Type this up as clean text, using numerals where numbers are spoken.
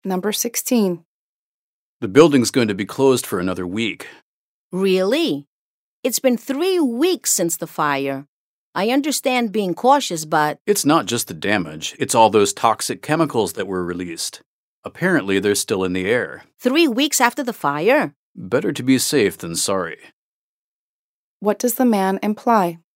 Number 16. The building's going to be closed for another week. Really? It's been 3 weeks since the fire. I understand being cautious, but... It's not just the damage, it's all those toxic chemicals that were released. Apparently, they're still in the air. 3 weeks after the fire? Better to be safe than sorry. What does the man imply?